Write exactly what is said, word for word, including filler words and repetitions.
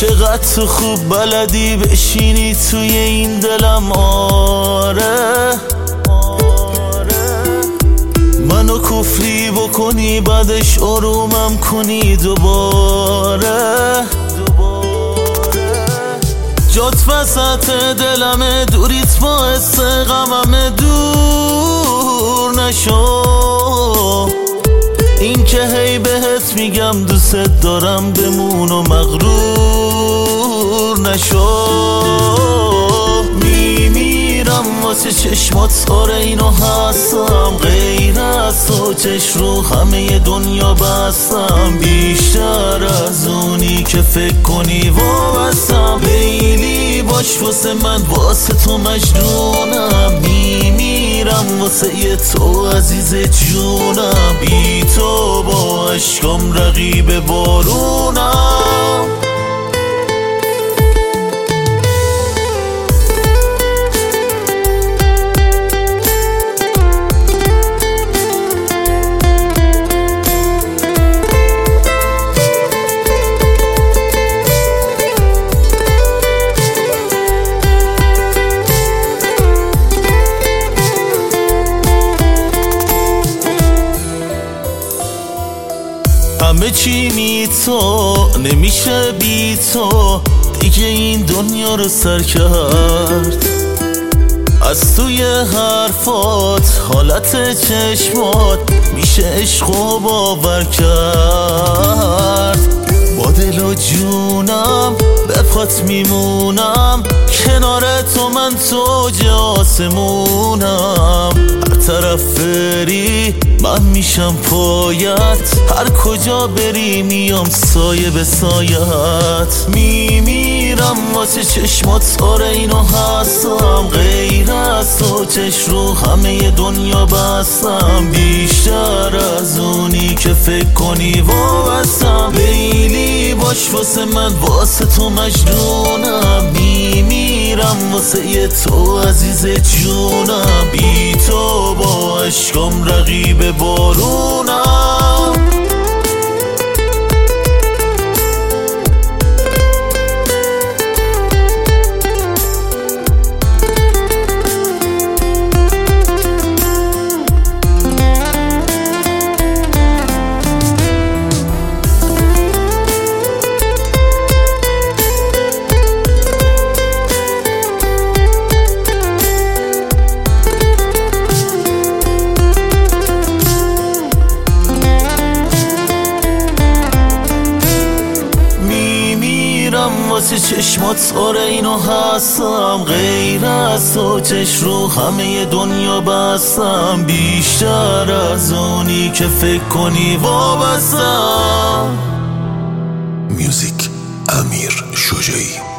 چقدر تو خوب بلدی بشینی توی این دلم. آره منو کفری بکنی بعدش آرومم کنی دوباره. جات وسط دلمه دوریت باعث غممه دور نشو. این که هی بهت میگم دوست دارم بمون و مغرور نشو. میمیرم واسه چشمات آره اینو هستم، غیر از تو چش رو همه دنیا بستم. بیشتر از اونی که فکر کنی وابستم، لیلی باش واسه من واسه تو مجنونم. میمیرم واسه یه تو عزیز جونم، بی تو با عشقم رقیب بارونم. همه چی می تو نمیشه بی تو، دیگه این دنیا رو سر کرد. از توی حرفات حالت چشمات میشه عشق و باور کرد. با دل و جونم به پات میمونم، کنار تو من توج آسمونم. هر طرف بری من میشم پایت، هر کجا بری میام سایه به سایت. میمیرم واسه چشمات آره اینو هستم، غیر از تو چش رو همه دنیا بستم. بیشتر از اونی که فکر کنی وابستم، لیلی باش واسه من واسه تو مجنونم. میمیرم واسه یه تو عزیز جونم، بی تو با عشقم رقیب بارونم. واسه چشمات آره اینو هستم، غیر از تو چش رو همه دنیا بستم. بیشتر از اونی که فکر کنی وابستم. میوزیک امیر شجاعی.